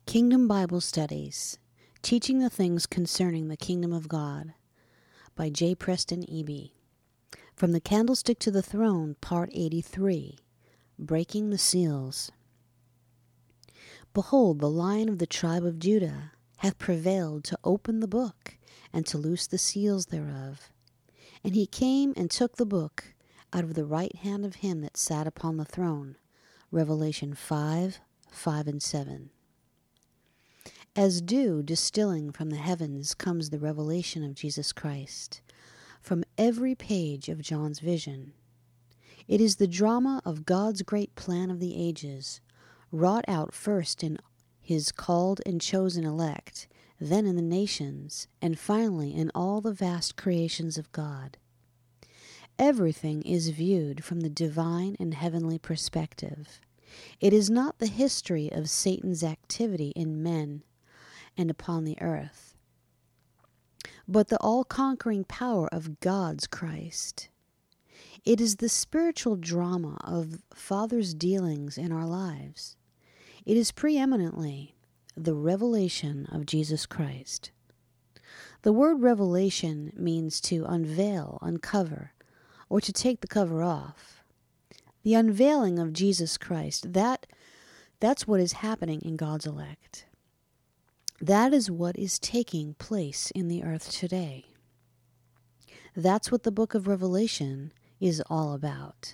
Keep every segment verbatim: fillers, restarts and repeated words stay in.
Kingdom Bible Studies, Teaching the Things Concerning the Kingdom of God, by J. Preston Eby. From the Candlestick to the Throne, Part eighty-three, Breaking the Seals. Behold, the Lion of the tribe of Judah hath prevailed to open the book, and to loose the seals thereof. And he came and took the book out of the right hand of him that sat upon the throne. Revelation five, five and seven. As dew distilling from the heavens comes the revelation of Jesus Christ, from every page of John's vision. It is the drama of God's great plan of the ages, wrought out first in his called and chosen elect, then in the nations, and finally in all the vast creations of God. Everything is viewed from the divine and heavenly perspective. It is not the history of Satan's activity in men and upon the earth, but the all-conquering power of God's Christ. It is the spiritual drama of Father's dealings in our lives. It is preeminently the revelation of Jesus Christ. The word revelation means to unveil, uncover, or to take the cover off. The unveiling of Jesus Christ, that, that's what is happening in God's elect. That is what is taking place in the earth today. That's what the book of Revelation is all about.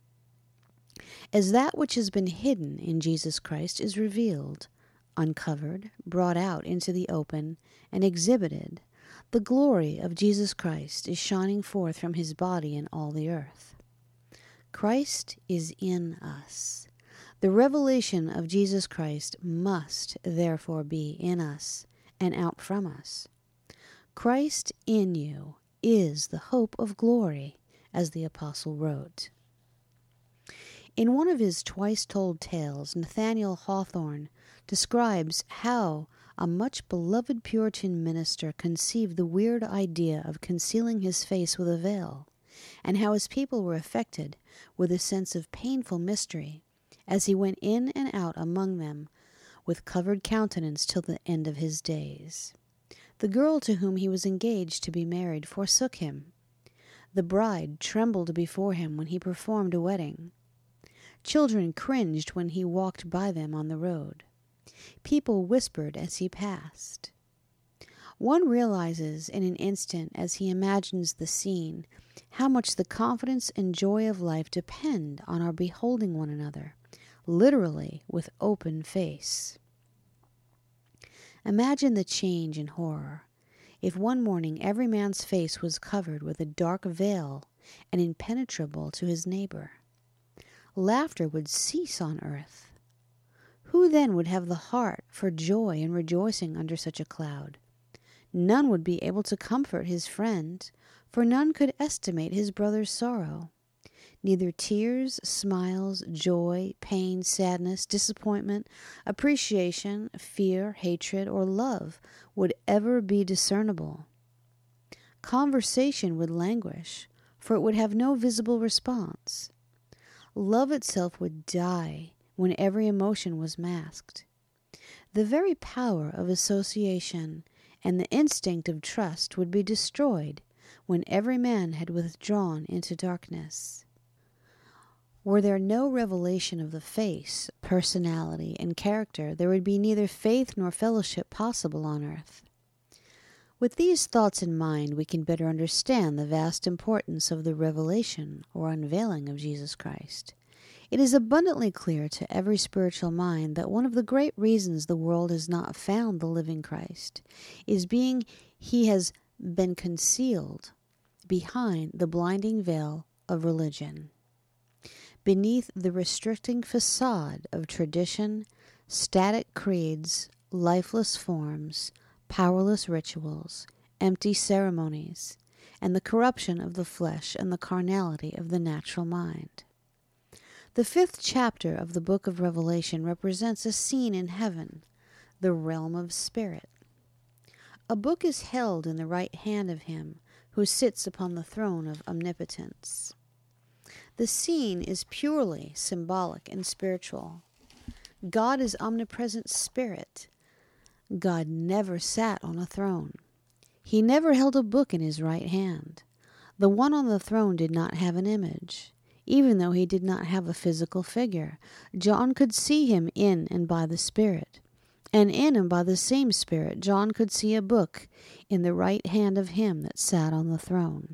As that which has been hidden in Jesus Christ is revealed, uncovered, brought out into the open, and exhibited, the glory of Jesus Christ is shining forth from his body in all the earth. Christ is in us. The revelation of Jesus Christ must therefore be in us and out from us. Christ in you is the hope of glory, as the apostle wrote. In one of his twice-told tales, Nathaniel Hawthorne describes how a much beloved Puritan minister conceived the weird idea of concealing his face with a veil, and how his people were affected with a sense of painful mystery as he went in and out among them with covered countenance till the end of his days. The girl to whom he was engaged to be married forsook him. The bride trembled before him when he performed a wedding. Children cringed when he walked by them on the road. People whispered as he passed. One realizes in an instant, as he imagines the scene, how much the confidence and joy of life depend on our beholding one another, literally with open face. Imagine the change in horror if one morning every man's face was covered with a dark veil and impenetrable to his neighbor. Laughter would cease on earth. Who then would have the heart for joy and rejoicing under such a cloud? None would be able to comfort his friend, for none could estimate his brother's sorrow. Neither tears, smiles, joy, pain, sadness, disappointment, appreciation, fear, hatred, or love would ever be discernible. Conversation would languish, for it would have no visible response. Love itself would die when every emotion was masked. The very power of association and the instinct of trust would be destroyed when every man had withdrawn into darkness. Were there no revelation of the face, personality, and character, there would be neither faith nor fellowship possible on earth. With these thoughts in mind, we can better understand the vast importance of the revelation or unveiling of Jesus Christ. It is abundantly clear to every spiritual mind that one of the great reasons the world has not found the living Christ is being he has been concealed behind the blinding veil of religion. Beneath the restricting facade of tradition, static creeds, lifeless forms, powerless rituals, empty ceremonies, and the corruption of the flesh and the carnality of the natural mind. The fifth chapter of the book of Revelation represents a scene in heaven, the realm of spirit. A book is held in the right hand of him who sits upon the throne of omnipotence. The scene is purely symbolic and spiritual. God is omnipresent spirit, God never sat on a throne. He never held a book in his right hand. The one on the throne did not have an image. Even though he did not have a physical figure, John could see him in and by the Spirit. And in and by the same Spirit, John could see a book in the right hand of him that sat on the throne.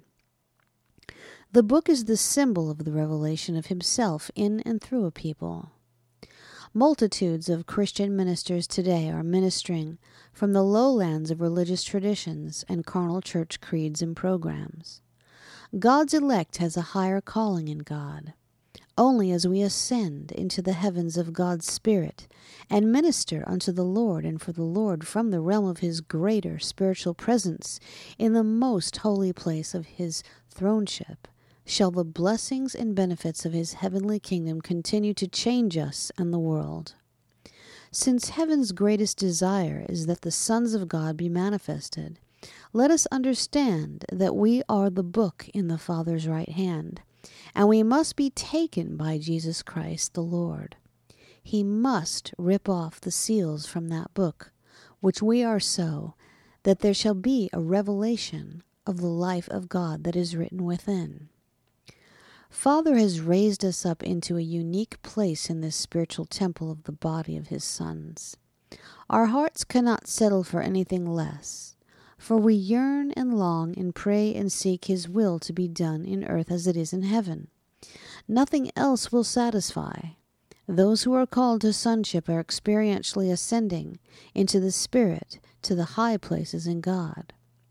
The book is the symbol of the revelation of himself in and through a people. Multitudes of Christian ministers today are ministering from the lowlands of religious traditions and carnal church creeds and programs. God's elect has a higher calling in God. Only as we ascend into the heavens of God's Spirit and minister unto the Lord and for the Lord from the realm of his greater spiritual presence in the most holy place of his throneship, shall the blessings and benefits of his heavenly kingdom continue to change us and the world. Since heaven's greatest desire is that the sons of God be manifested, let us understand that we are the book in the Father's right hand, and we must be taken by Jesus Christ the Lord. He must rip off the seals from that book, which we are so, that there shall be a revelation of the life of God that is written within. Father has raised us up into a unique place in this spiritual temple of the body of his sons. Our hearts cannot settle for anything less, for we yearn and long and pray and seek his will to be done in earth as it is in heaven. Nothing else will satisfy. Those who are called to sonship are experientially ascending into the Spirit to the high places in God.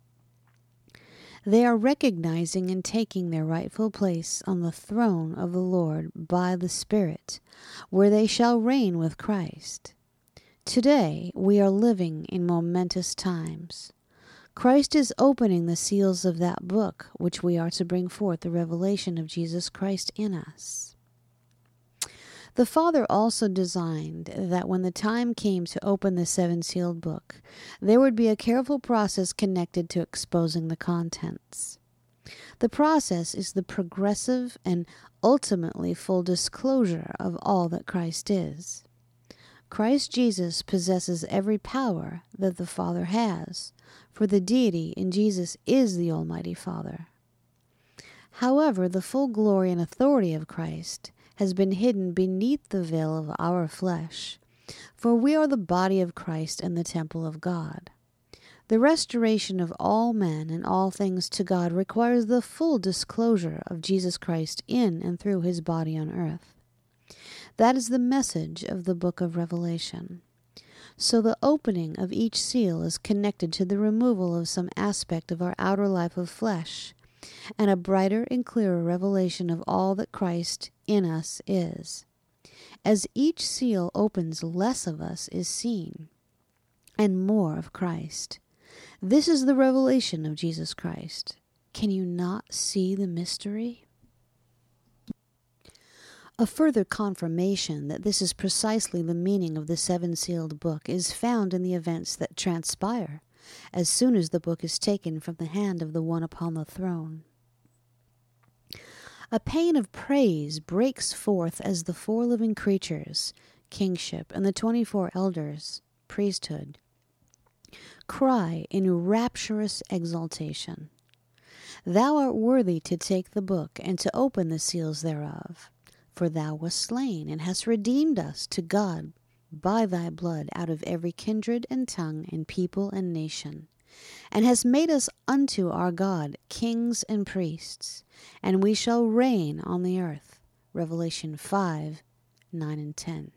They are recognizing and taking their rightful place on the throne of the Lord by the Spirit, where they shall reign with Christ. Today we are living in momentous times. Christ is opening the seals of that book, which we are to bring forth the revelation of Jesus Christ in us. The Father also designed that when the time came to open the seven-sealed book, there would be a careful process connected to exposing the contents. The process is the progressive and ultimately full disclosure of all that Christ is. Christ Jesus possesses every power that the Father has, for the deity in Jesus is the Almighty Father. However, the full glory and authority of Christ has been hidden beneath the veil of our flesh, for we are the body of Christ and the temple of God. The restoration of all men and all things to God requires the full disclosure of Jesus Christ in and through his body on earth. That is the message of the book of Revelation. So the opening of each seal is connected to the removal of some aspect of our outer life of flesh, and a brighter and clearer revelation of all that Christ in us is. As each seal opens, less of us is seen, and more of Christ. This is the revelation of Jesus Christ. Can you not see the mystery? A further confirmation that this is precisely the meaning of the seven-sealed book is found in the events that transpire as soon as the book is taken from the hand of the one upon the throne. A paean of praise breaks forth as the four living creatures, kingship, and the twenty-four elders, priesthood, cry in rapturous exultation, "Thou art worthy to take the book and to open the seals thereof. For thou wast slain, and hast redeemed us to God by thy blood out of every kindred and tongue and people and nation, and hast made us unto our God kings and priests, and we shall reign on the earth." Revelation five, nine and ten.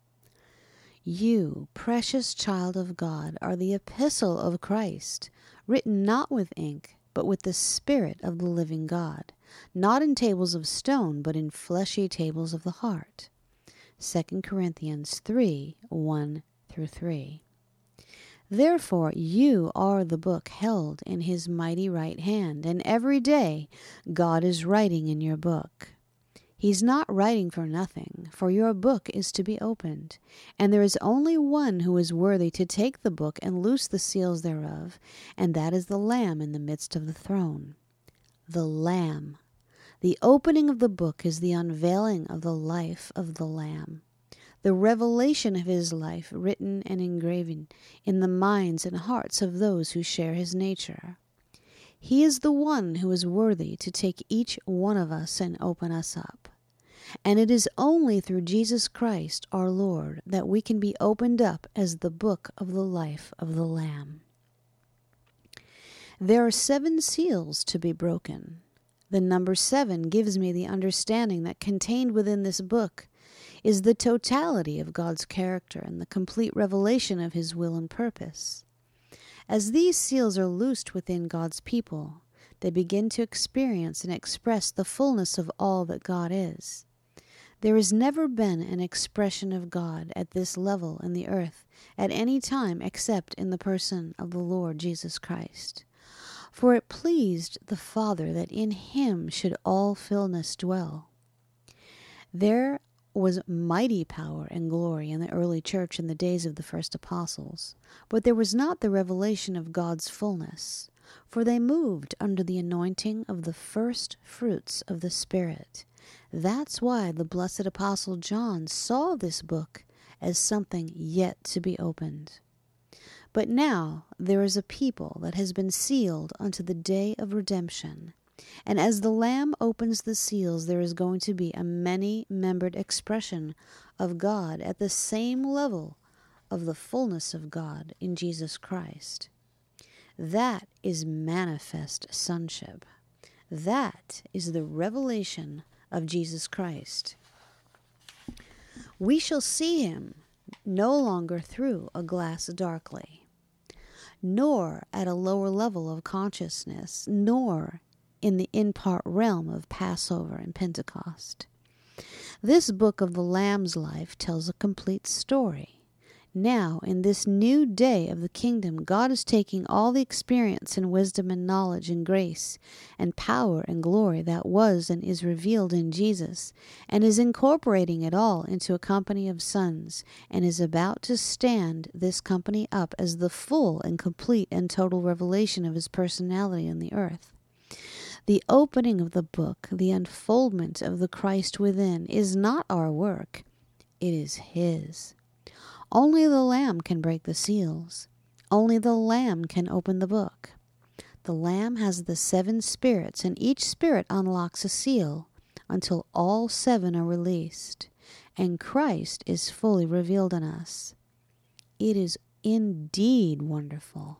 You, precious child of God, are the epistle of Christ, written not with ink, but with the Spirit of the living God, not in tables of stone, but in fleshy tables of the heart. Second Corinthians three, one through three. Therefore you are the book held in his mighty right hand, and every day God is writing in your book. He's not writing for nothing, for your book is to be opened, and there is only one who is worthy to take the book and loose the seals thereof, and that is the Lamb in the midst of the throne. The Lamb. The opening of the book is the unveiling of the life of the Lamb. the revelation of his life written and engraven in the minds and hearts of those who share his nature. He is the one who is worthy to take each one of us and open us up. And it is only through Jesus Christ our Lord that we can be opened up as the book of the life of the Lamb. There are seven seals to be broken. The number seven gives me the understanding that contained within this book is the totality of God's character and the complete revelation of his will and purpose. As these seals are loosed within God's people, they begin to experience and express the fullness of all that God is. There has never been an expression of God at this level in the earth at any time except in the person of the Lord Jesus Christ. For it pleased the Father that in him should all fullness dwell. There was mighty power and glory in the early church in the days of the first apostles, but there was not the revelation of God's fullness, for they moved under the anointing of the first fruits of the Spirit. That's why the blessed apostle John saw this book as something yet to be opened. But now there is a people that has been sealed unto the day of redemption. And as the Lamb opens the seals, there is going to be a many-membered expression of God at the same level of the fullness of God in Jesus Christ. That is manifest sonship. That is the revelation of Jesus Christ. We shall see him no longer through a glass darkly, nor at a lower level of consciousness, nor in the in-part realm of Passover and Pentecost. This book of the Lamb's life tells a complete story. Now, in this new day of the kingdom, God is taking all the experience and wisdom and knowledge and grace and power and glory that was and is revealed in Jesus, and is incorporating it all into a company of sons, and is about to stand this company up as the full and complete and total revelation of his personality on the earth. The opening of the book, the unfoldment of the Christ within, is not our work. It is his. Only the Lamb can break the seals. Only the Lamb can open the book. The Lamb has the seven spirits, and each spirit unlocks a seal until all seven are released, and Christ is fully revealed in us. It is indeed wonderful.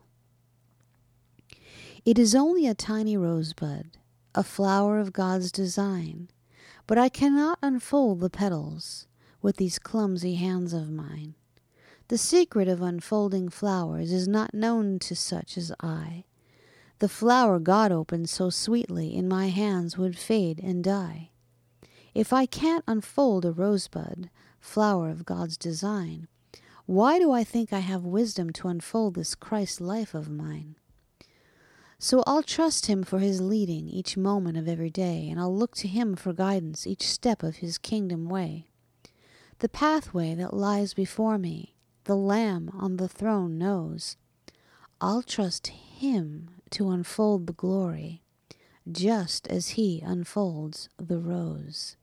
It is only a tiny rosebud, a flower of God's design, but I cannot unfold the petals with these clumsy hands of mine. The secret of unfolding flowers is not known to such as I. The flower God opened so sweetly in my hands would fade and die. If I can't unfold a rosebud, flower of God's design, why do I think I have wisdom to unfold this Christ life of mine? So I'll trust him for his leading each moment of every day, and I'll look to him for guidance each step of his kingdom way. The pathway that lies before me, the Lamb on the throne knows. I'll trust him to unfold the glory, just as he unfolds the rose.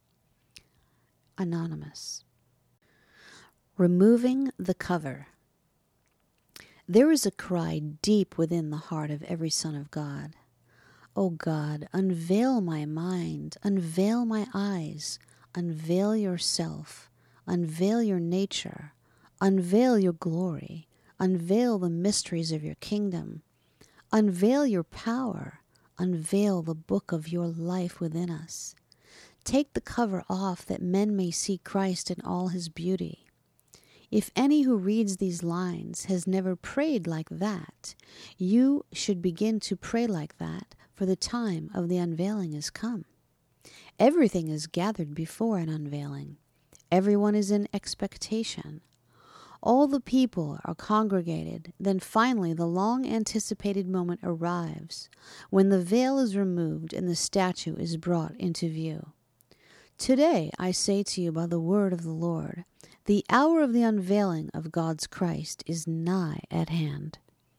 Anonymous. Removing the cover. There is a cry deep within the heart of every son of God. O God, unveil my mind, unveil my eyes, unveil yourself, unveil your nature, unveil your glory, unveil the mysteries of your kingdom, unveil your power, unveil the book of your life within us. Take the cover off that men may see Christ in all his beauty. If any who reads these lines has never prayed like that, you should begin to pray like that, for the time of the unveiling is come. Everything is gathered before an unveiling. Everyone is in expectation. All the people are congregated. Then finally the long-anticipated moment arrives, when the veil is removed and the statue is brought into view. Today I say to you by the word of the Lord, the hour of the unveiling of God's Christ is nigh at hand.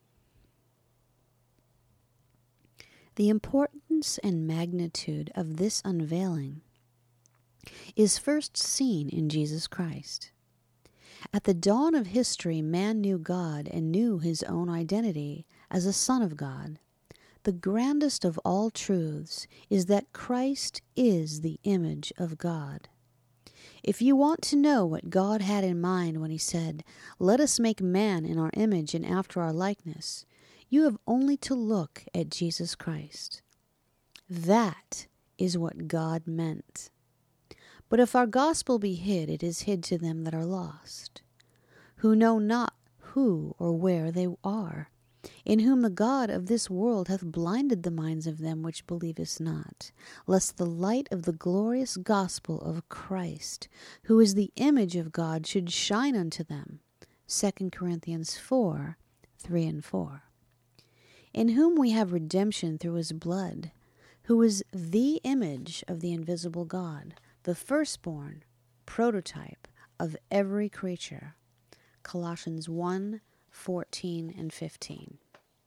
The importance and magnitude of this unveiling is first seen in Jesus Christ. At the dawn of history, man knew God and knew his own identity as a son of God. The grandest of all truths is that Christ is the image of God. If you want to know what God had in mind when he said, "Let us make man in our image and after our likeness," you have only to look at Jesus Christ. That is what God meant. But if our gospel be hid, it is hid to them that are lost, who know not who or where they are, in whom the God of this world hath blinded the minds of them which believest not, lest the light of the glorious gospel of Christ, who is the image of God, should shine unto them. Second Corinthians four, three and four. In whom we have redemption through his blood, who is the image of the invisible God, the firstborn, prototype of every creature. Colossians one, fourteen and fifteen.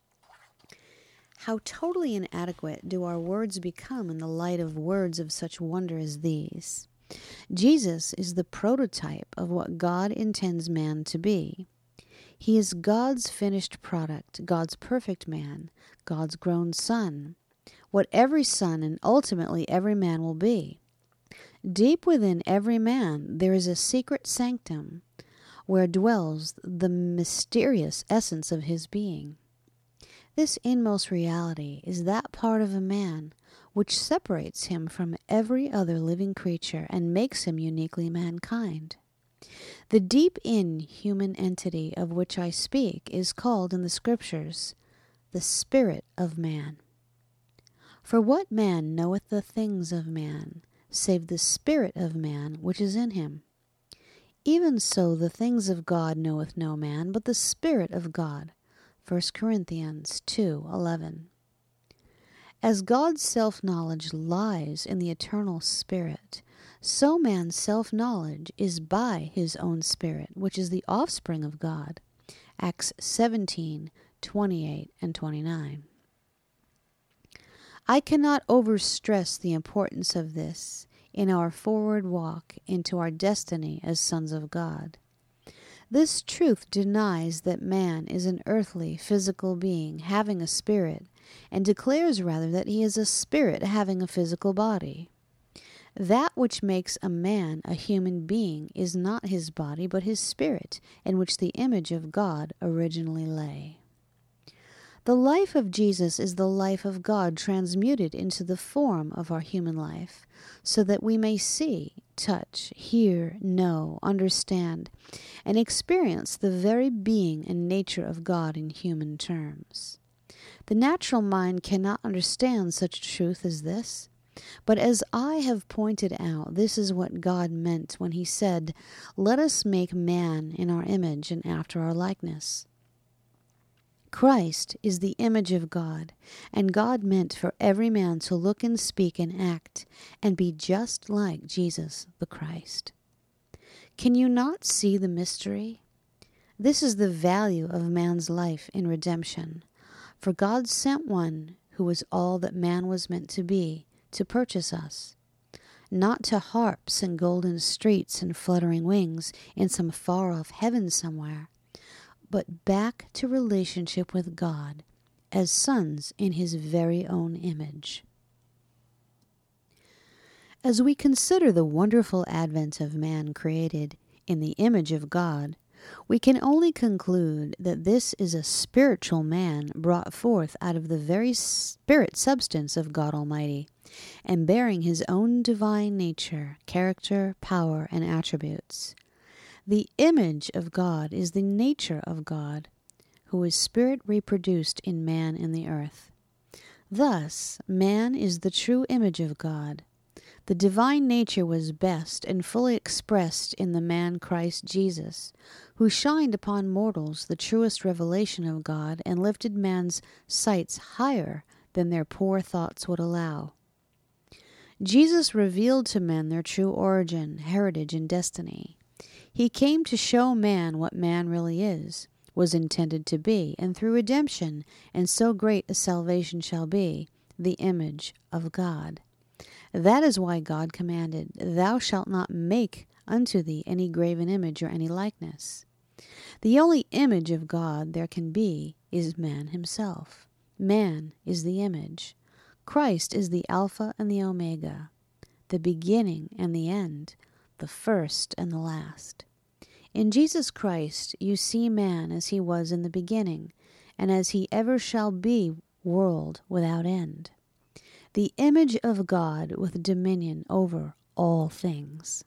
How totally inadequate do our words become in the light of words of such wonder as these. Jesus is the prototype of what God intends man to be. He is God's finished product, God's perfect man, God's grown son, what every son and ultimately every man will be. Deep within every man there is a secret sanctum where dwells the mysterious essence of his being. This inmost reality is that part of a man which separates him from every other living creature and makes him uniquely mankind. The deep inhuman entity of which I speak is called in the Scriptures the spirit of man. For what man knoweth the things of man, save the spirit of man which is in him? Even so the things of God knoweth no man, but the Spirit of God. First Corinthians two eleven. As God's self-knowledge lies in the eternal Spirit, so man's self-knowledge is by his own Spirit, which is the offspring of God. Acts seventeen twenty-eight and twenty-nine. I cannot overstress the importance of this in our forward walk into our destiny as sons of God. This truth denies that man is an earthly, physical being having a spirit, and declares rather that he is a spirit having a physical body. That which makes a man a human being is not his body, but his spirit, in which the image of God originally lay. The life of Jesus is the life of God transmuted into the form of our human life, so that we may see, touch, hear, know, understand, and experience the very being and nature of God in human terms. The natural mind cannot understand such a truth as this, but as I have pointed out, this is what God meant when he said, "Let us make man in our image and after our likeness." Christ is the image of God, and God meant for every man to look and speak and act and be just like Jesus the Christ. Can you not see the mystery? This is the value of man's life in redemption. For God sent one who was all that man was meant to be, to purchase us. Not to harps and golden streets and fluttering wings in some far-off heaven somewhere, but back to relationship with God as sons in his very own image. As we consider the wonderful advent of man created in the image of God, we can only conclude that this is a spiritual man brought forth out of the very spirit substance of God Almighty, and bearing his own divine nature, character, power, and attributes. The image of God is the nature of God, who is spirit reproduced in man in the earth. Thus, man is the true image of God. The divine nature was best and fully expressed in the man Christ Jesus, who shined upon mortals the truest revelation of God and lifted man's sights higher than their poor thoughts would allow. Jesus revealed to men their true origin, heritage, and destiny. He came to show man what man really is, was intended to be, and through redemption, and so great a salvation shall be, the image of God. That is why God commanded, "Thou shalt not make unto thee any graven image or any likeness. The only image of God there can be is man himself. Man is the image. Christ is the Alpha and the Omega, the beginning and the end, the first and the last. In Jesus Christ you see man as he was in the beginning, and as he ever shall be, world without end. The image of God with dominion over all things.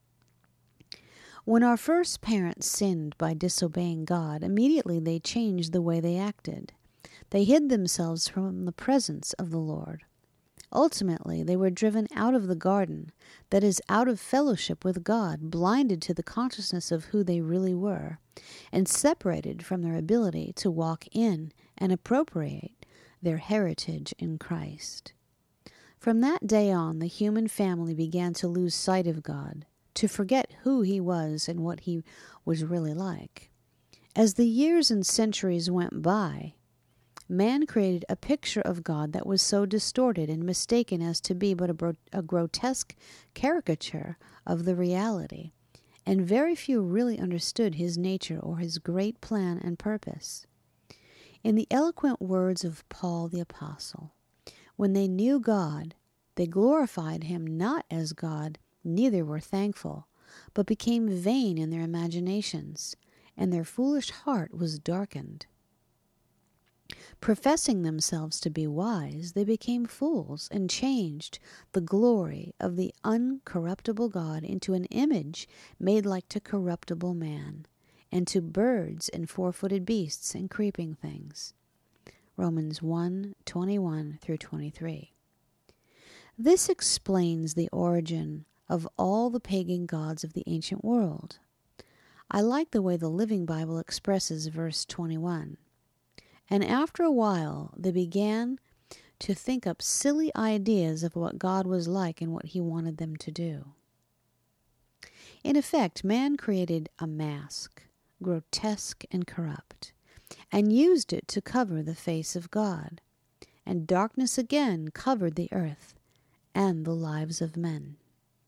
When our first parents sinned by disobeying God, immediately they changed the way they acted. They hid themselves from the presence of the Lord. Ultimately, they were driven out of the garden, that is, out of fellowship with God, blinded to the consciousness of who they really were, and separated from their ability to walk in and appropriate their heritage in Christ. From that day on, the human family began to lose sight of God, to forget who he was and what he was really like. As the years and centuries went by, man created a picture of God that was so distorted and mistaken as to be but a, bro- a grotesque caricature of the reality, and very few really understood his nature or his great plan and purpose. In the eloquent words of Paul the Apostle, when they knew God, they glorified him not as God, neither were thankful, but became vain in their imaginations, and their foolish heart was darkened. Professing themselves to be wise, they became fools and changed the glory of the uncorruptible God into an image made like to corruptible man, and to birds and four-footed beasts and creeping things. Romans one, twenty-one through twenty-three. This explains the origin of all the pagan gods of the ancient world. I like the way the Living Bible expresses verse twenty-one. And after a while, they began to think up silly ideas of what God was like and what he wanted them to do. In effect, man created a mask, grotesque and corrupt, and used it to cover the face of God. And darkness again covered the earth and the lives of men.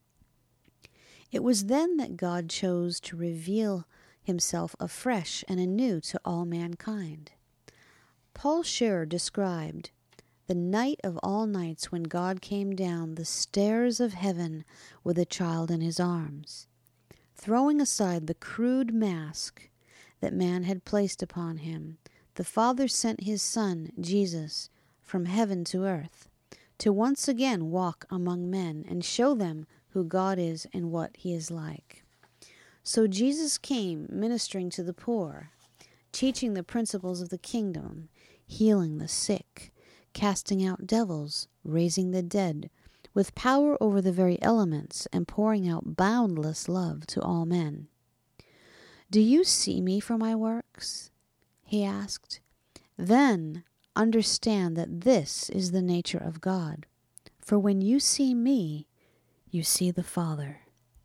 It was then that God chose to reveal himself afresh and anew to all mankind. Paul Scherer described the night of all nights when God came down the stairs of heaven with a child in his arms. Throwing aside the crude mask that man had placed upon him, the Father sent his Son, Jesus, from heaven to earth, to once again walk among men and show them who God is and what he is like. So Jesus came ministering to the poor, teaching the principles of the kingdom, healing the sick, casting out devils, raising the dead, with power over the very elements, and pouring out boundless love to all men. Do you see me for my works? He asked. Then understand that this is the nature of God. For when you see me, you see the Father.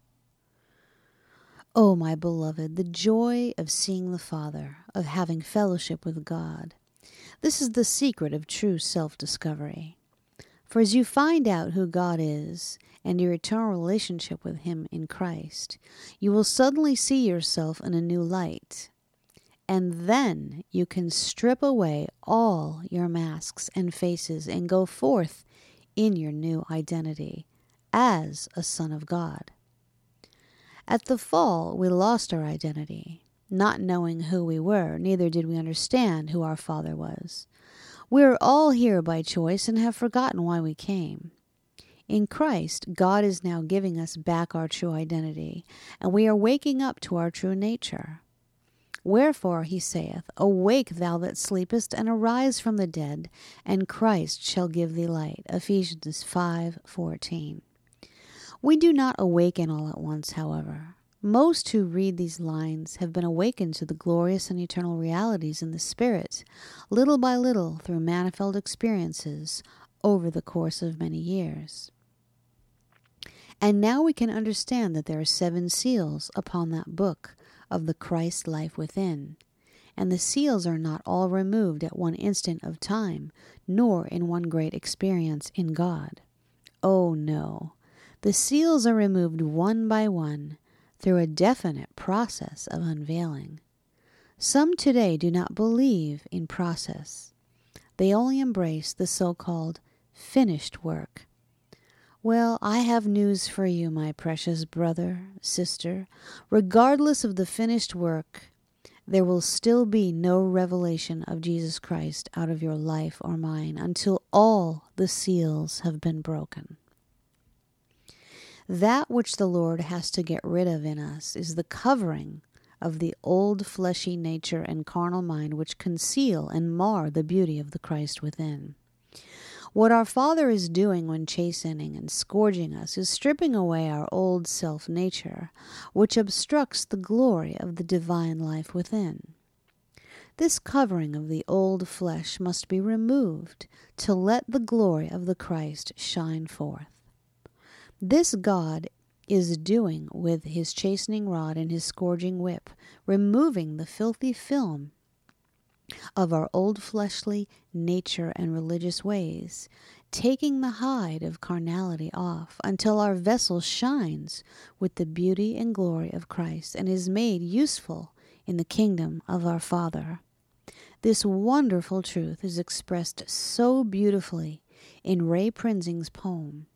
Oh, my beloved, the joy of seeing the Father, of having fellowship with God. This is the secret of true self-discovery. For as you find out who God is and your eternal relationship with him in Christ, you will suddenly see yourself in a new light. And then you can strip away all your masks and faces and go forth in your new identity as a son of God. At the fall, we lost our identity, not knowing who we were, neither did we understand who our Father was. We are all here by choice and have forgotten why we came. In Christ, God is now giving us back our true identity, and we are waking up to our true nature. Wherefore, he saith, Awake, thou that sleepest, and arise from the dead, and Christ shall give thee light. Ephesians five fourteen. We do not awaken all at once, however. Most who read these lines have been awakened to the glorious and eternal realities in the Spirit, little by little through manifold experiences over the course of many years. And now we can understand that there are seven seals upon that book of the Christ life within, and the seals are not all removed at one instant of time, nor in one great experience in God. Oh no! The seals are removed one by one, through a definite process of unveiling. Some today do not believe in process. They only embrace the so-called finished work. Well, I have news for you, my precious brother, sister. Regardless of the finished work, there will still be no revelation of Jesus Christ out of your life or mine until all the seals have been broken. That which the Lord has to get rid of in us is the covering of the old fleshy nature and carnal mind which conceal and mar the beauty of the Christ within. What our Father is doing when chastening and scourging us is stripping away our old self-nature, which obstructs the glory of the divine life within. This covering of the old flesh must be removed to let the glory of the Christ shine forth. This God is doing with his chastening rod and his scourging whip, removing the filthy film of our old fleshly nature and religious ways, taking the hide of carnality off until our vessel shines with the beauty and glory of Christ and is made useful in the kingdom of our Father. This wonderful truth is expressed so beautifully in Ray Prinzing's poem,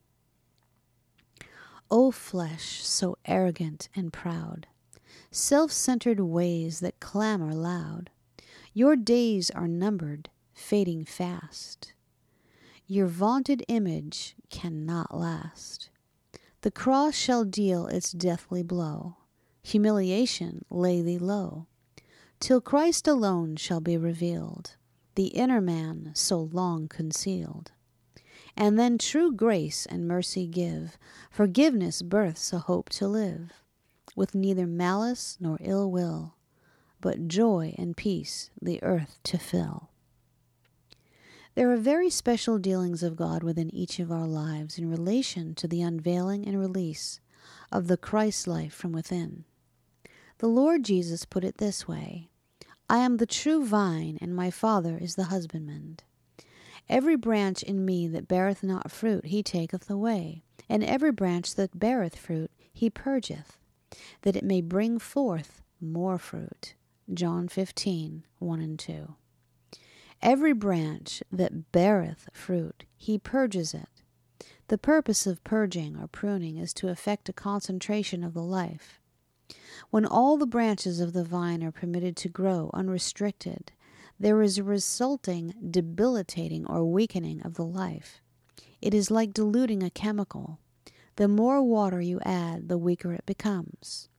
O flesh, so arrogant and proud, self-centered ways that clamor loud, your days are numbered, fading fast. Your vaunted image cannot last. The cross shall deal its deathly blow, humiliation lay thee low, till Christ alone shall be revealed, the inner man so long concealed. And then true grace and mercy give, forgiveness births a hope to live, with neither malice nor ill will, but joy and peace the earth to fill. There are very special dealings of God within each of our lives in relation to the unveiling and release of the Christ life from within. The Lord Jesus put it this way, I am the true vine, and my Father is the husbandman. Every branch in me that beareth not fruit he taketh away, and every branch that beareth fruit he purgeth, that it may bring forth more fruit. John fifteen, one and two. Every branch that beareth fruit he purges it. The purpose of purging or pruning is to effect a concentration of the life. When all the branches of the vine are permitted to grow unrestricted, there is a resulting debilitating or weakening of the life. It is like diluting a chemical. The more water you add, the weaker it becomes.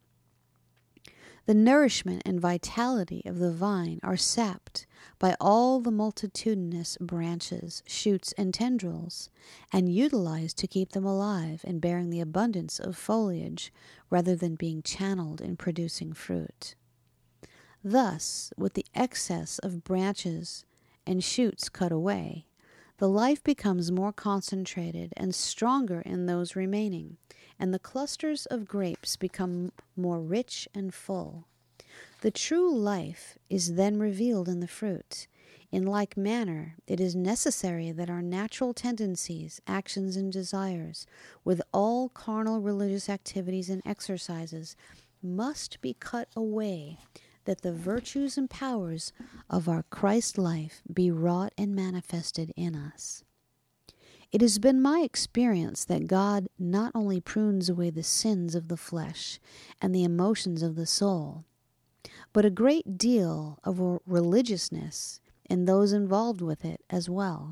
The nourishment and vitality of the vine are sapped by all the multitudinous branches, shoots, and tendrils, and utilized to keep them alive and bearing the abundance of foliage rather than being channeled in producing fruit. Thus, with the excess of branches and shoots cut away, the life becomes more concentrated and stronger in those remaining, and the clusters of grapes become more rich and full. The true life is then revealed in the fruit. In like manner, it is necessary that our natural tendencies, actions, and desires, with all carnal religious activities and exercises, must be cut away, that the virtues and powers of our Christ life be wrought and manifested in us. It has been my experience that God not only prunes away the sins of the flesh and the emotions of the soul, but a great deal of religiousness and those involved with it as well.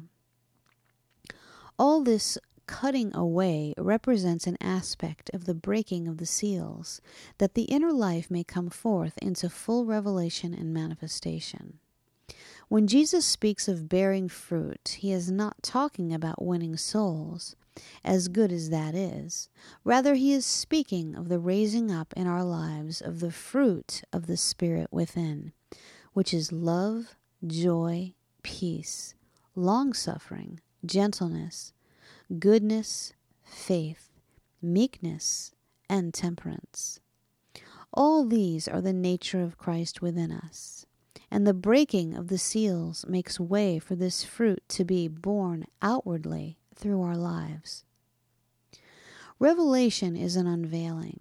All this cutting away represents an aspect of the breaking of the seals, that the inner life may come forth into full revelation and manifestation. When Jesus speaks of bearing fruit, he is not talking about winning souls, as good as that is. Rather, he is speaking of the raising up in our lives of the fruit of the Spirit within, which is love, joy, peace, long-suffering, gentleness, goodness, faith, meekness, and temperance. All these are the nature of Christ within us, and the breaking of the seals makes way for this fruit to be borne outwardly through our lives. Revelation is an unveiling.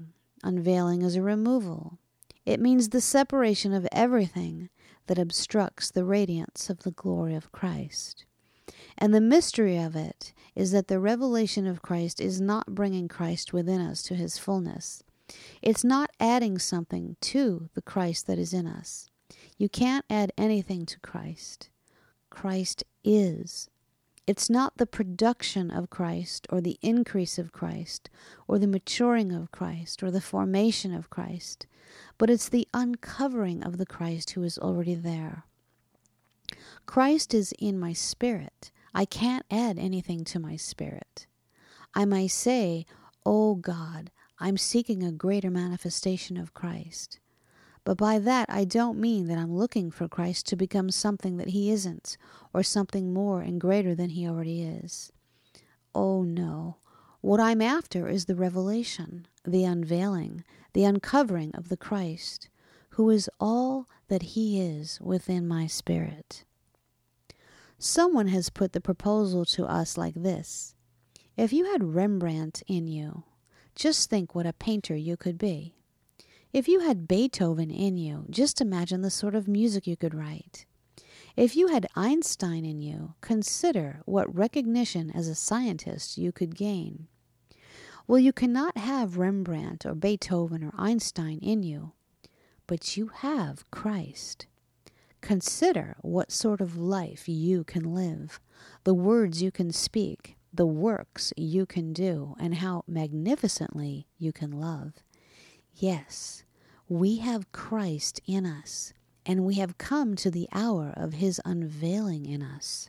unveiling is a removal. It means the separation of everything that obstructs the radiance of the glory of Christ. And the mystery of it is that the revelation of Christ is not bringing Christ within us to his fullness. It's not adding something to the Christ that is in us. You can't add anything to Christ. Christ is. It's not the production of Christ or the increase of Christ or the maturing of Christ or the formation of Christ, but it's the uncovering of the Christ who is already there. Christ is in my spirit. I can't add anything to my spirit. I may say, "Oh God, I'm seeking a greater manifestation of Christ." But by that, I don't mean that I'm looking for Christ to become something that he isn't, or something more and greater than he already is. Oh no. What I'm after is the revelation, the unveiling, the uncovering of the Christ, who is all that he is within my spirit. Someone has put the proposal to us like this. If you had Rembrandt in you, just think what a painter you could be. If you had Beethoven in you, just imagine the sort of music you could write. If you had Einstein in you, consider what recognition as a scientist you could gain. Well, you cannot have Rembrandt or Beethoven or Einstein in you, but you have Christ. Consider what sort of life you can live, the words you can speak, the works you can do, and how magnificently you can love. Yes, we have Christ in us, and we have come to the hour of his unveiling in us.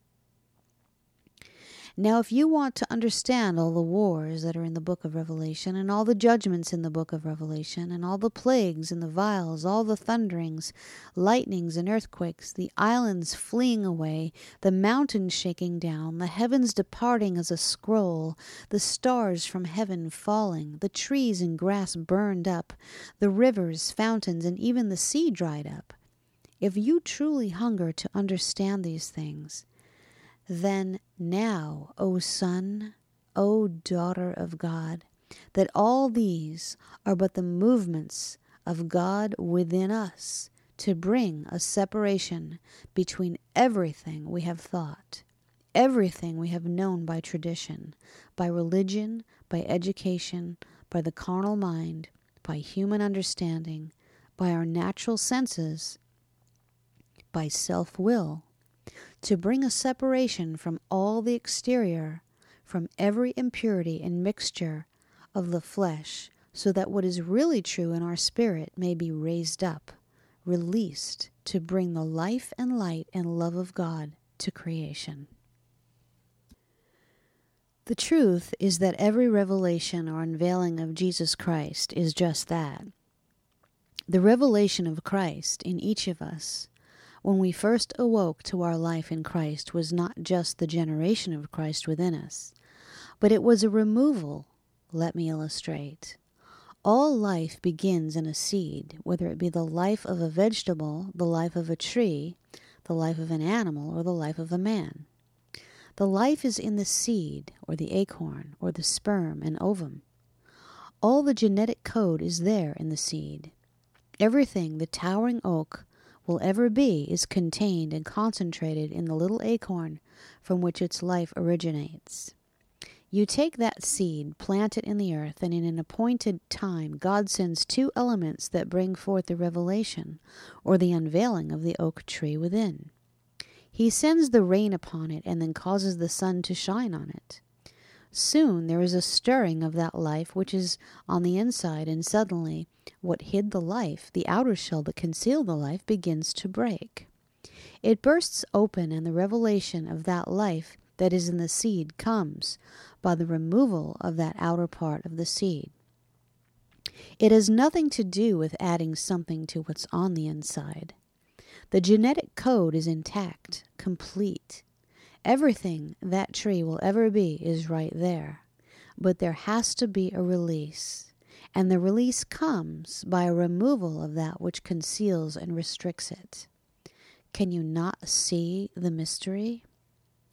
Now, if you want to understand all the wars that are in the book of Revelation, and all the judgments in the book of Revelation, and all the plagues and the vials, all the thunderings, lightnings and earthquakes, the islands fleeing away, the mountains shaking down, the heavens departing as a scroll, the stars from heaven falling, the trees and grass burned up, the rivers, fountains, and even the sea dried up, if you truly hunger to understand these things, then now, O Son, O daughter of God, that all these are but the movements of God within us to bring a separation between everything we have thought, everything we have known by tradition, by religion, by education, by the carnal mind, by human understanding, by our natural senses, by self-will, to bring a separation from all the exterior, from every impurity and mixture of the flesh, so that what is really true in our spirit may be raised up, released to bring the life and light and love of God to creation. The truth is that every revelation or unveiling of Jesus Christ is just that. The revelation of Christ in each of us when we first awoke to our life in Christ was not just the generation of Christ within us, but it was a removal. Let me illustrate. All life begins in a seed, whether it be the life of a vegetable, the life of a tree, the life of an animal, or the life of a man. The life is in the seed, or the acorn, or the sperm and ovum. All the genetic code is there in the seed. Everything the towering oak will ever be is contained and concentrated in the little acorn from which its life originates. You take that seed, plant it in the earth, and in an appointed time God sends two elements that bring forth the revelation, or the unveiling of the oak tree within. He sends the rain upon it and then causes the sun to shine on it. Soon there is a stirring of that life which is on the inside, and suddenly what hid the life, the outer shell that concealed the life, begins to break. It bursts open, and the revelation of that life that is in the seed comes by the removal of that outer part of the seed. It has nothing to do with adding something to what's on the inside. The genetic code is intact, complete. Everything that tree will ever be is right there. But there has to be a release. And the release comes by a removal of that which conceals and restricts it. Can you not see the mystery?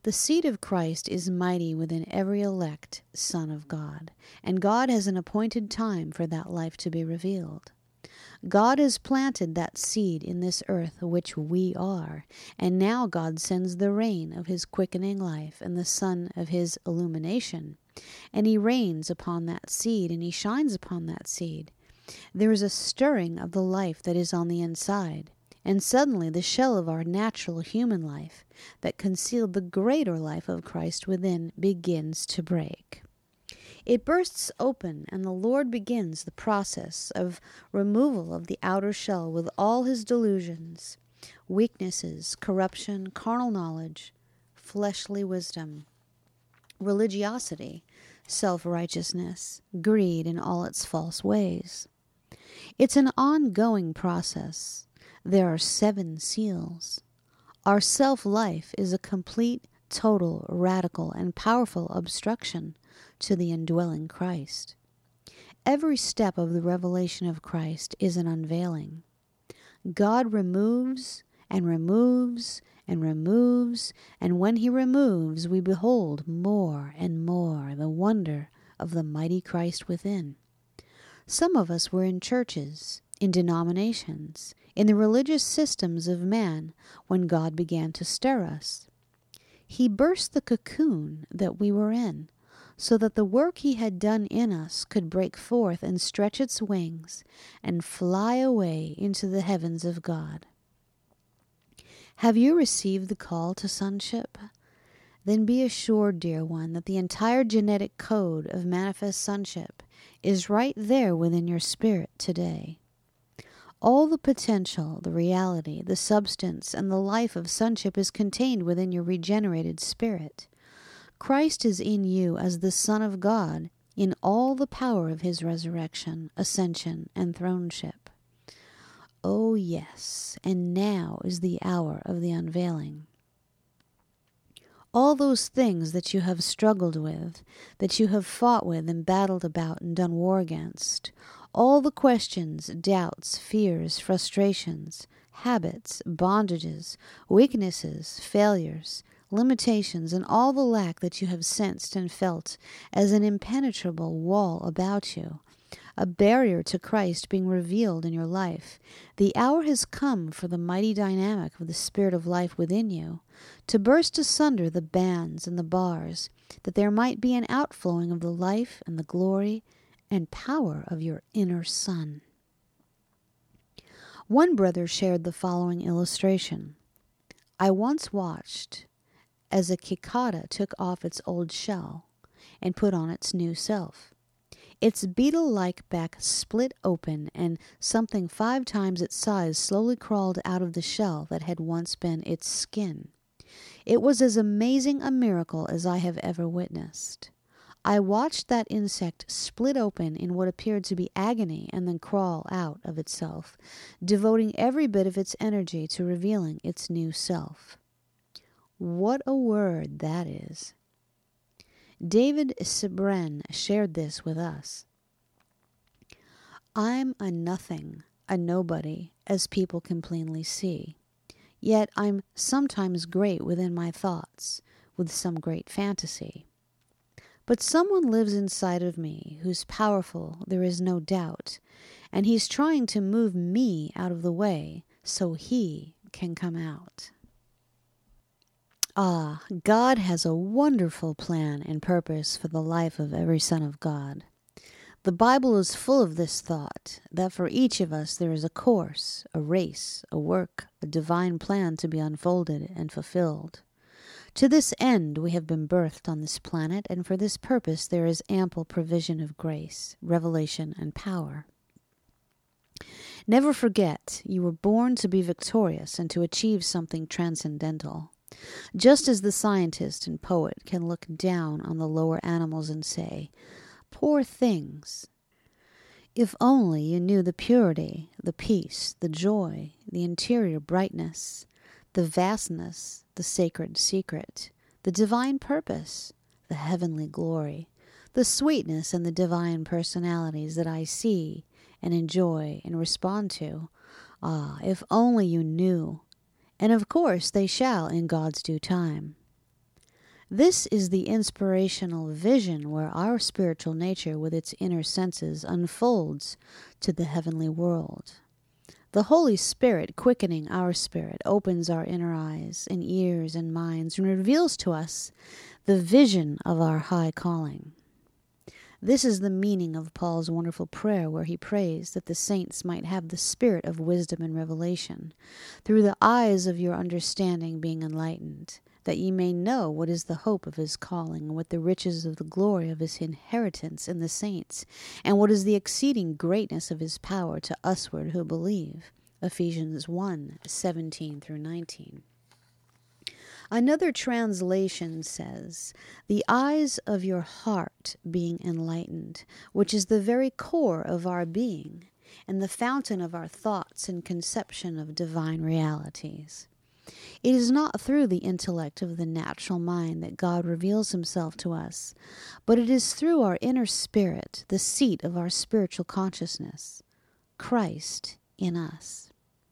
The seed of Christ is mighty within every elect son of God, and God has an appointed time for that life to be revealed. God has planted that seed in this earth which we are, and now God sends the rain of his quickening life and the sun of his illumination, and he rains upon that seed, and he shines upon that seed. There is a stirring of the life that is on the inside, and suddenly the shell of our natural human life that concealed the greater life of Christ within begins to break. It bursts open, and the Lord begins the process of removal of the outer shell with all his delusions, weaknesses, corruption, carnal knowledge, fleshly wisdom, religiosity, self-righteousness, greed, and all its false ways. It's an ongoing process. There are seven seals. Our self-life is a complete, total, radical, and powerful obstruction to the indwelling Christ. Every step of the revelation of Christ is an unveiling. God removes and removes and removes, and when he removes, we behold more and more the wonder of the mighty Christ within. Some of us were in churches, in denominations, in the religious systems of man when God began to stir us. He burst the cocoon that we were in, so that the work he had done in us could break forth and stretch its wings and fly away into the heavens of God. Have you received the call to sonship? Then be assured, dear one, that the entire genetic code of manifest sonship is right there within your spirit today. All the potential, the reality, the substance, and the life of sonship is contained within your regenerated spirit. Christ is in you as the Son of God in all the power of his resurrection, ascension, and throneship. Oh, yes, and now is the hour of the unveiling. All those things that you have struggled with, that you have fought with and battled about and done war against, all the questions, doubts, fears, frustrations, habits, bondages, weaknesses, failures, limitations, and all the lack that you have sensed and felt as an impenetrable wall about you, a barrier to Christ being revealed in your life. The hour has come for the mighty dynamic of the Spirit of life within you to burst asunder the bands and the bars, that there might be an outflowing of the life and the glory and power of your inner Son. One brother shared the following illustration. I once watched as a cicada took off its old shell and put on its new self. Its beetle-like back split open, and something five times its size slowly crawled out of the shell that had once been its skin. It was as amazing a miracle as I have ever witnessed. I watched that insect split open in what appeared to be agony and then crawl out of itself, devoting every bit of its energy to revealing its new self. What a word that is. David Sebren shared this with us. I'm a nothing, a nobody, as people can plainly see. Yet I'm sometimes great within my thoughts, with some great fantasy. But someone lives inside of me who's powerful, there is no doubt, and he's trying to move me out of the way so he can come out. Ah, God has a wonderful plan and purpose for the life of every son of God. The Bible is full of this thought, that for each of us there is a course, a race, a work, a divine plan to be unfolded and fulfilled. To this end we have been birthed on this planet, and for this purpose there is ample provision of grace, revelation, and power. Never forget, you were born to be victorious and to achieve something transcendental. Just as the scientist and poet can look down on the lower animals and say, "Poor things," if only you knew the purity, the peace, the joy, the interior brightness, the vastness, the sacred secret, the divine purpose, the heavenly glory, the sweetness and the divine personalities that I see and enjoy and respond to. Ah, if only you knew. And of course they shall in God's due time. This is the inspirational vision where our spiritual nature with its inner senses unfolds to the heavenly world. The Holy Spirit, quickening our spirit, opens our inner eyes and ears and minds and reveals to us the vision of our high calling. This is the meaning of Paul's wonderful prayer where he prays that the saints might have the spirit of wisdom and revelation, through the eyes of your understanding being enlightened, that ye may know what is the hope of his calling, and what the riches of the glory of his inheritance in the saints, and what is the exceeding greatness of his power to usward who believe. Ephesians one, seventeen through nineteen. Another translation says, the eyes of your heart being enlightened, which is the very core of our being, and the fountain of our thoughts and conception of divine realities. It is not through the intellect of the natural mind that God reveals himself to us, but it is through our inner spirit, the seat of our spiritual consciousness, Christ in us.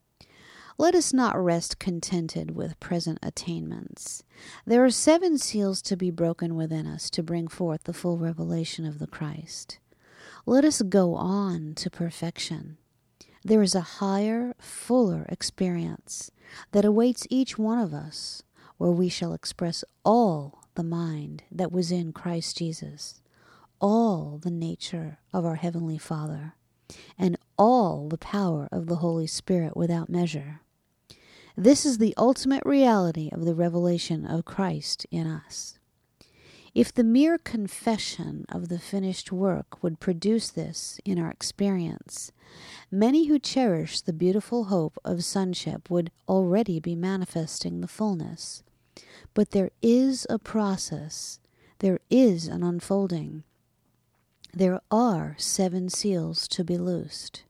Let us not rest contented with present attainments. There are seven seals to be broken within us to bring forth the full revelation of the Christ. Let us go on to perfection. There is a higher, fuller experience that awaits each one of us, where we shall express all the mind that was in Christ Jesus, all the nature of our Heavenly Father, and all the power of the Holy Spirit without measure. This is the ultimate reality of the revelation of Christ in us. If the mere confession of the finished work would produce this in our experience, many who cherish the beautiful hope of sonship would already be manifesting the fullness. But there is a process. There is an unfolding. There are seven seals to be loosed.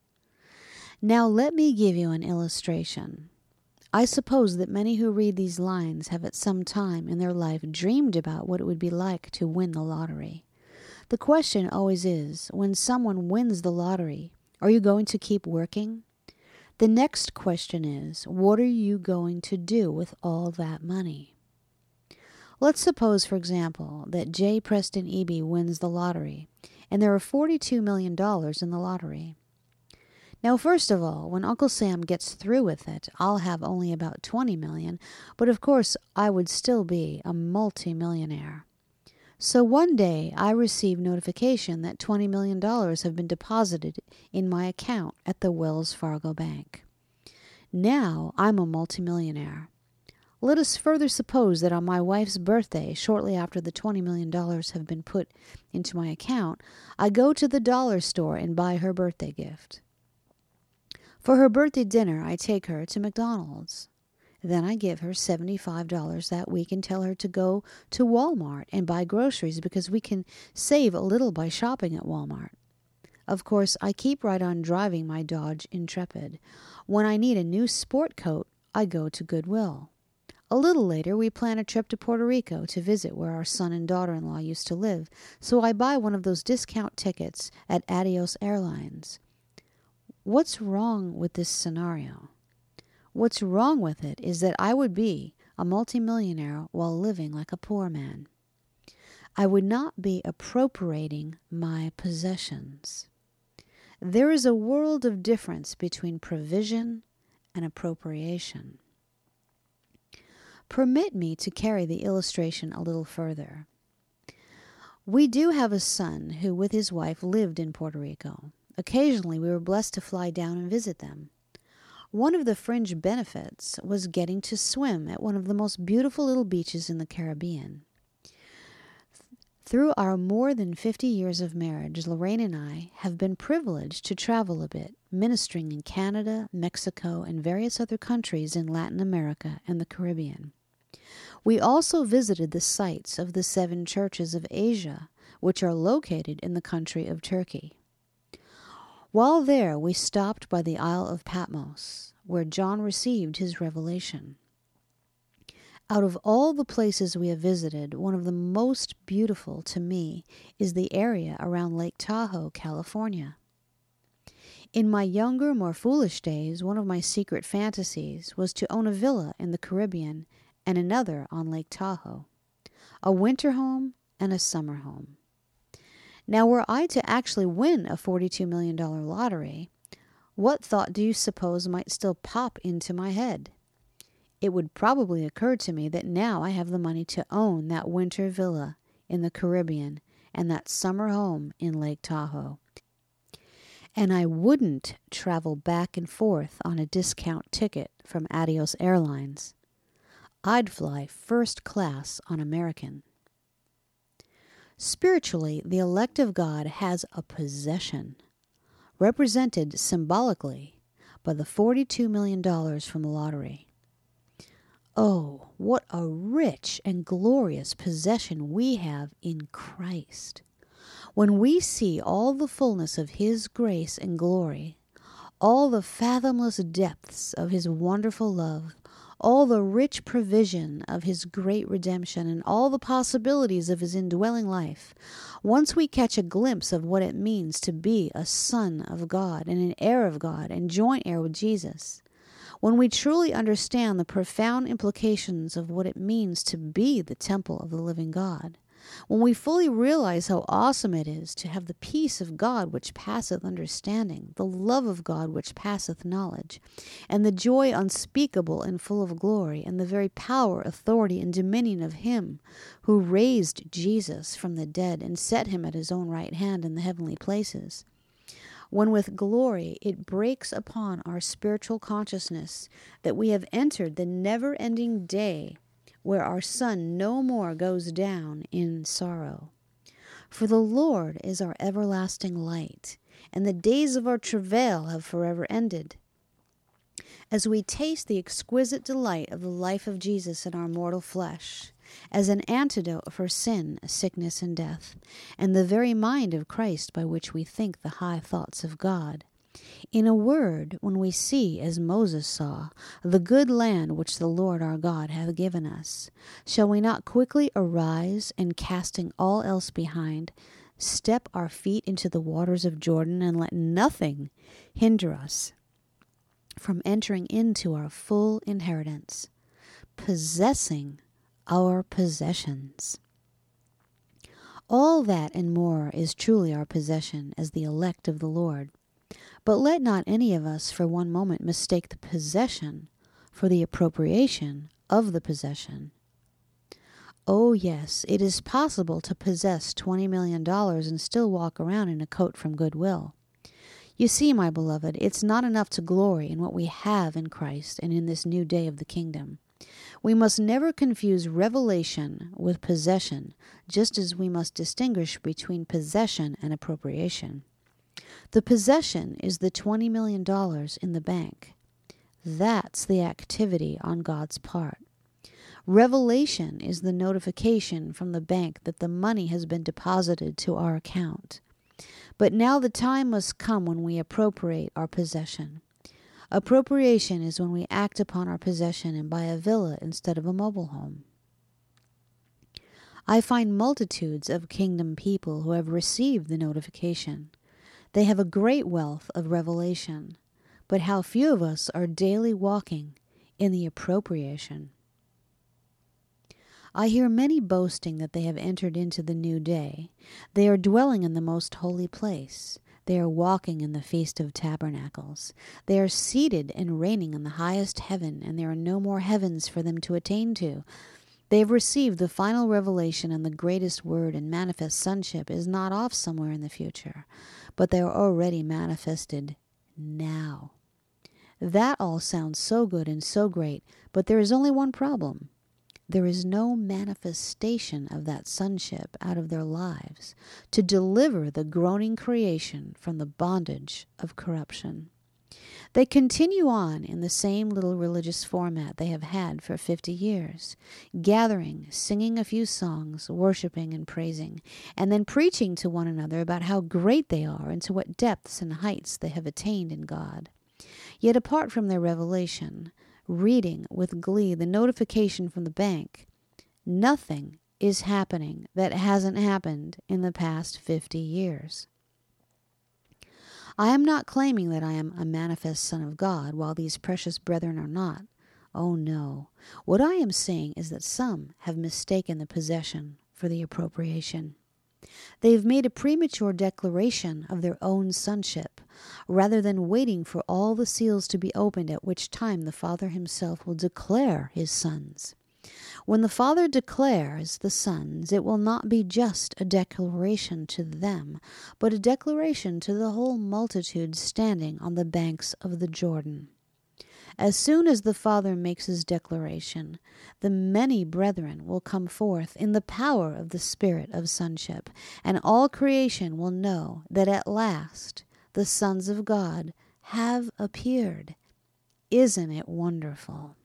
Now let me give you an illustration. I suppose that many who read these lines have at some time in their life dreamed about what it would be like to win the lottery. The question always is, when someone wins the lottery, are you going to keep working? The next question is, what are you going to do with all that money? Let's suppose, for example, that J. Preston Eby wins the lottery, and there are forty-two million dollars in the lottery. Now, first of all, when Uncle Sam gets through with it, I'll have only about twenty million dollars, but of course I would still be a multi-millionaire. So one day I receive notification that twenty million dollars have been deposited in my account at the Wells Fargo Bank. Now I'm a multimillionaire. Let us further suppose that on my wife's birthday, shortly after the twenty million dollars have been put into my account, I go to the dollar store and buy her birthday gift. For her birthday dinner, I take her to McDonald's. Then I give her seventy-five dollars that week and tell her to go to Walmart and buy groceries because we can save a little by shopping at Walmart. Of course, I keep right on driving my Dodge Intrepid. When I need a new sport coat, I go to Goodwill. A little later, we plan a trip to Puerto Rico to visit where our son and daughter-in-law used to live, so I buy one of those discount tickets at Adios Airlines. What's wrong with this scenario? What's wrong with it is that I would be a multimillionaire while living like a poor man. I would not be appropriating my possessions. There is a world of difference between provision and appropriation. Permit me to carry the illustration a little further. We do have a son who, with his wife, lived in Puerto Rico. Occasionally, we were blessed to fly down and visit them. One of the fringe benefits was getting to swim at one of the most beautiful little beaches in the Caribbean. Through our more than fifty years of marriage, Lorraine and I have been privileged to travel a bit, ministering in Canada, Mexico, and various other countries in Latin America and the Caribbean. We also visited the sites of the seven churches of Asia, which are located in the country of Turkey. While there, we stopped by the Isle of Patmos, where John received his revelation. Out of all the places we have visited, one of the most beautiful to me is the area around Lake Tahoe, California. In my younger, more foolish days, one of my secret fantasies was to own a villa in the Caribbean and another on Lake Tahoe. a winter home and a summer home. Now, were I to actually win a forty-two million dollars lottery, what thought do you suppose might still pop into my head? It would probably occur to me that now I have the money to own that winter villa in the Caribbean and that summer home in Lake Tahoe. And I wouldn't travel back and forth on a discount ticket from Adios Airlines. I'd fly first class on American. Spiritually, the elect of God has a possession, represented symbolically by the forty-two million dollars from the lottery. Oh, what a rich and glorious possession we have in Christ. When we see all the fullness of His grace and glory, all the fathomless depths of His wonderful love, all the rich provision of His great redemption, and all the possibilities of His indwelling life, once we catch a glimpse of what it means to be a son of God and an heir of God and joint heir with Jesus, when we truly understand the profound implications of what it means to be the temple of the living God, when we fully realize how awesome it is to have the peace of God which passeth understanding, the love of God which passeth knowledge, and the joy unspeakable and full of glory, and the very power, authority, and dominion of Him who raised Jesus from the dead and set Him at His own right hand in the heavenly places, when with glory it breaks upon our spiritual consciousness that we have entered the never-ending day where our sun no more goes down in sorrow. For the Lord is our everlasting light, and the days of our travail have forever ended. As we taste the exquisite delight of the life of Jesus in our mortal flesh, as an antidote for sin, sickness, and death, and the very mind of Christ by which we think the high thoughts of God, in a word, when we see, as Moses saw, the good land which the Lord our God hath given us, shall we not quickly arise, and casting all else behind, step our feet into the waters of Jordan, and let nothing hinder us from entering into our full inheritance, possessing our possessions? All that and more is truly our possession as the elect of the Lord. But let not any of us for one moment mistake the possession for the appropriation of the possession. Oh yes, it is possible to possess twenty million dollars and still walk around in a coat from Goodwill. You see, my beloved, it's not enough to glory in what we have in Christ and in this new day of the kingdom. We must never confuse revelation with possession, just as we must distinguish between possession and appropriation. The possession is the twenty million dollars in the bank. That's the activity on God's part. Revelation is the notification from the bank that the money has been deposited to our account. But now the time must come when we appropriate our possession. Appropriation is when we act upon our possession and buy a villa instead of a mobile home. I find multitudes of kingdom people who have received the notification. They have a great wealth of revelation, but how few of us are daily walking in the appropriation. I hear many boasting that they have entered into the new day. They are dwelling in the most holy place. They are walking in the Feast of Tabernacles. They are seated and reigning in the highest heaven, and there are no more heavens for them to attain to. They have received the final revelation, and the greatest word and manifest sonship is not off somewhere in the future, but they are already manifested now. That all sounds so good and so great, but there is only one problem. There is no manifestation of that sonship out of their lives to deliver the groaning creation from the bondage of corruption. They continue on in the same little religious format they have had for fifty years, gathering, singing a few songs, worshiping and praising, and then preaching to one another about how great they are and to what depths and heights they have attained in God. Yet apart from their revelation, reading with glee the notification from the bank, nothing is happening that hasn't happened in the past fifty years. I am not claiming that I am a manifest son of God, while these precious brethren are not. Oh no. What I am saying is that some have mistaken the possession for the appropriation. They have made a premature declaration of their own sonship, rather than waiting for all the seals to be opened, at which time the Father himself will declare his sons. When the Father declares the sons, it will not be just a declaration to them, but a declaration to the whole multitude standing on the banks of the Jordan. As soon as the Father makes his declaration, the many brethren will come forth in the power of the Spirit of sonship, and all creation will know that at last the sons of God have appeared. Isn't it wonderful?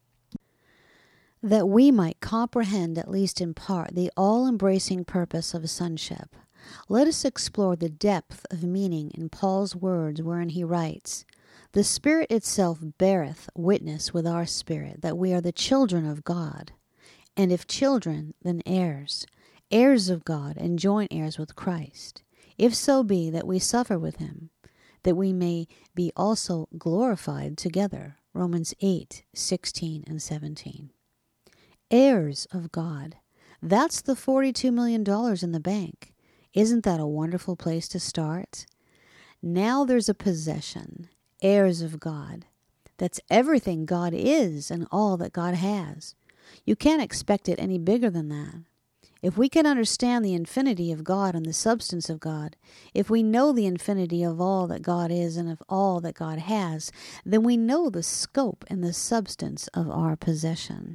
That we might comprehend, at least in part, the all-embracing purpose of sonship, let us explore the depth of meaning in Paul's words wherein he writes, "The Spirit itself beareth witness with our spirit that we are the children of God. And if children, then heirs, heirs of God, and joint heirs with Christ, if so be that we suffer with him, that we may be also glorified together." Romans eight, sixteen and seventeen. Heirs of God. That's the forty-two million dollars in the bank. Isn't that a wonderful place to start? Now there's a possession. Heirs of God. That's everything God is and all that God has. You can't expect it any bigger than that. If we can understand the infinity of God and the substance of God, if we know the infinity of all that God is and of all that God has, then we know the scope and the substance of our possession.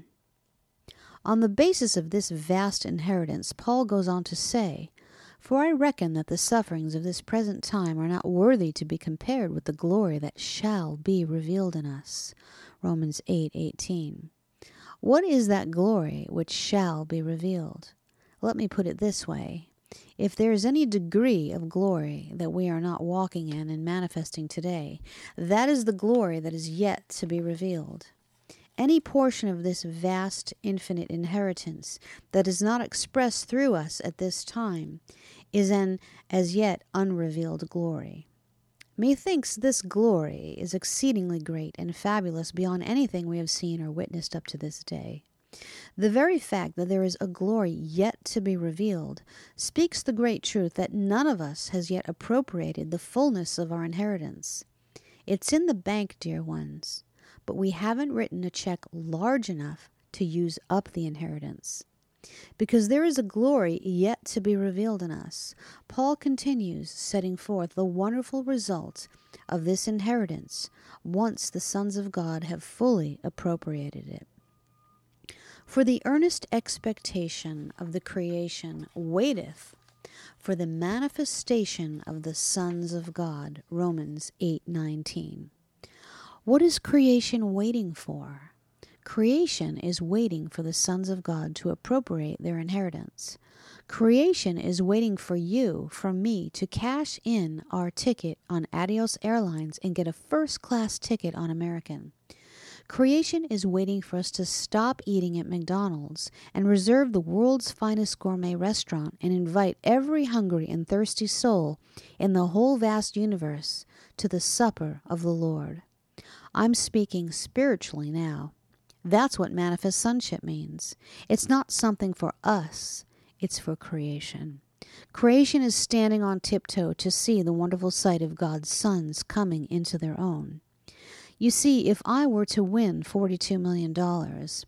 On the basis of this vast inheritance, Paul goes on to say, "For I reckon that the sufferings of this present time are not worthy to be compared with the glory that shall be revealed in us." Romans eight, eighteen. What is that glory which shall be revealed? Let me put it this way. If there is any degree of glory that we are not walking in and manifesting today, that is the glory that is yet to be revealed. Any portion of this vast, infinite inheritance that is not expressed through us at this time is an as yet unrevealed glory. Methinks this glory is exceedingly great and fabulous beyond anything we have seen or witnessed up to this day. The very fact that there is a glory yet to be revealed speaks the great truth that none of us has yet appropriated the fullness of our inheritance. It's in the bank, dear ones, but we haven't written a check large enough to use up the inheritance. Because there is a glory yet to be revealed in us, Paul continues setting forth the wonderful result of this inheritance once the sons of God have fully appropriated it. For the earnest expectation of the creation waiteth for the manifestation of the sons of God. Romans eight, nineteen. What is creation waiting for? Creation is waiting for the sons of God to appropriate their inheritance. Creation is waiting for you, from me, to cash in our ticket on Adios Airlines and get a first-class ticket on American. Creation is waiting for us to stop eating at McDonald's and reserve the world's finest gourmet restaurant and invite every hungry and thirsty soul in the whole vast universe to the supper of the Lord. I'm speaking spiritually now. That's what manifest sonship means. It's not something for us. It's for creation. Creation is standing on tiptoe to see the wonderful sight of God's sons coming into their own. You see, if I were to win forty-two million dollars,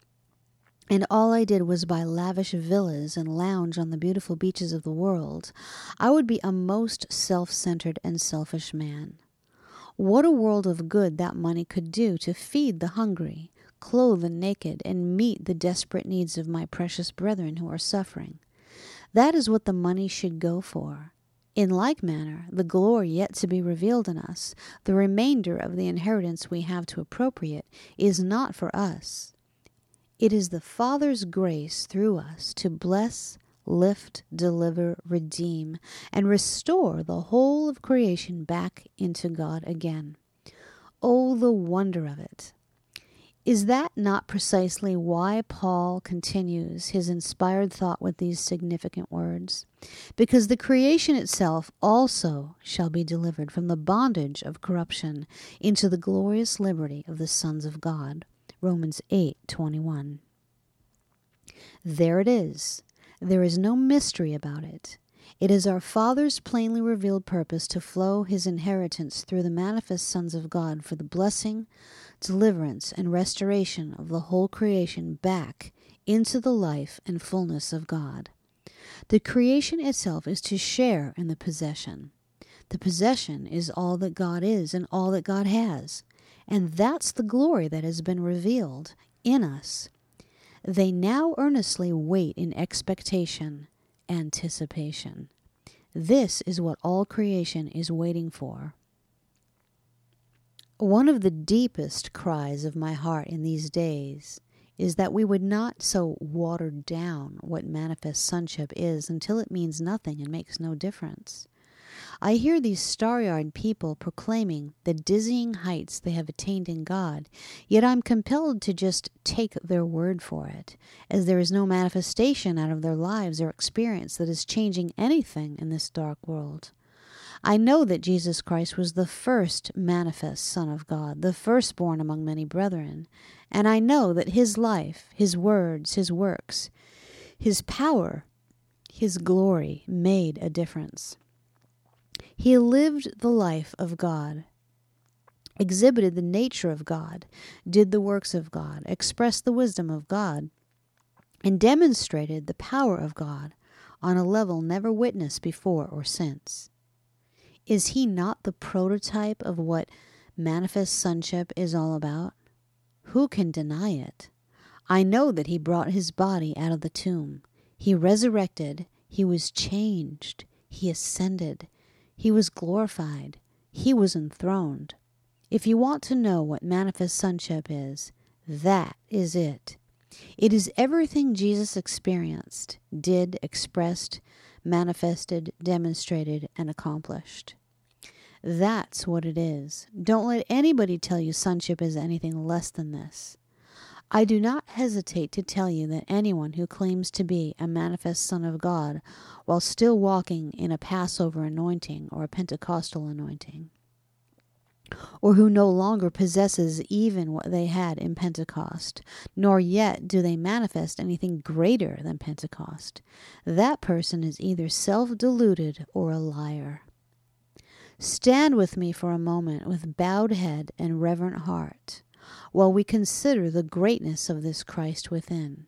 and all I did was buy lavish villas and lounge on the beautiful beaches of the world, I would be a most self-centered and selfish man. What a world of good that money could do to feed the hungry, clothe the naked, and meet the desperate needs of my precious brethren who are suffering. That is what the money should go for. In like manner, the glory yet to be revealed in us, the remainder of the inheritance we have to appropriate, is not for us. It is the Father's grace through us to bless, lift, deliver, redeem, and restore the whole of creation back into God again. Oh, the wonder of it! Is that not precisely why Paul continues his inspired thought with these significant words? Because the creation itself also shall be delivered from the bondage of corruption into the glorious liberty of the sons of God. Romans eight twenty-one. There it is. There is no mystery about it. It is our Father's plainly revealed purpose to flow his inheritance through the manifest sons of God for the blessing, deliverance, and restoration of the whole creation back into the life and fullness of God. The creation itself is to share in the possession. The possession is all that God is and all that God has. And that's the glory that has been revealed in us. They now earnestly wait in expectation, anticipation. This is what all creation is waiting for. One of the deepest cries of my heart in these days is that we would not so water down what manifest sonship is until it means nothing and makes no difference. I hear these star-eyed people proclaiming the dizzying heights they have attained in God, yet I'm compelled to just take their word for it, as there is no manifestation out of their lives or experience that is changing anything in this dark world. I know that Jesus Christ was the first manifest Son of God, the firstborn among many brethren, and I know that his life, his words, his works, his power, his glory made a difference. He lived the life of God, exhibited the nature of God, did the works of God, expressed the wisdom of God, and demonstrated the power of God on a level never witnessed before or since. Is he not the prototype of what manifest sonship is all about? Who can deny it? I know that he brought his body out of the tomb. He resurrected. He was changed. He ascended. He was glorified. He was enthroned. If you want to know what manifest sonship is, that is it. It is everything Jesus experienced, did, expressed, manifested, demonstrated, and accomplished. That's what it is. Don't let anybody tell you sonship is anything less than this. I do not hesitate to tell you that anyone who claims to be a manifest Son of God while still walking in a Passover anointing or a Pentecostal anointing, or who no longer possesses even what they had in Pentecost, nor yet do they manifest anything greater than Pentecost, that person is either self-deluded or a liar. Stand with me for a moment with bowed head and reverent heart, while we consider the greatness of this Christ within.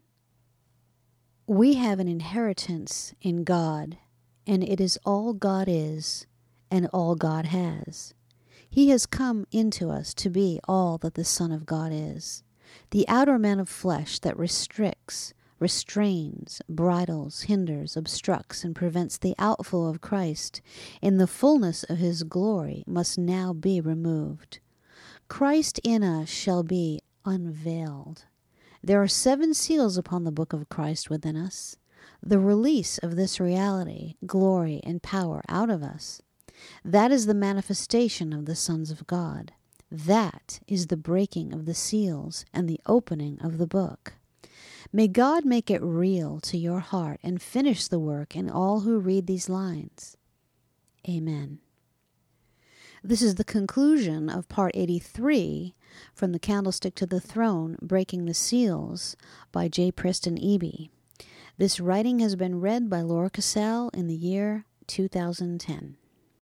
We have an inheritance in God, and it is all God is and all God has. He has come into us to be all that the Son of God is, the outer man of flesh that restricts, restrains, bridles, hinders, obstructs, and prevents the outflow of Christ in the fullness of his glory must now be removed. Christ in us shall be unveiled. There are seven seals upon the book of Christ within us, the release of this reality, glory, and power out of us. That is the manifestation of the sons of God. That is the breaking of the seals and the opening of the book. May God make it real to your heart and finish the work in all who read these lines. Amen. This is the conclusion of part eighty-three from The Candlestick to the Throne, Breaking the Seals by J. Preston Eby. This writing has been read by Laura Cassell in the year two thousand ten.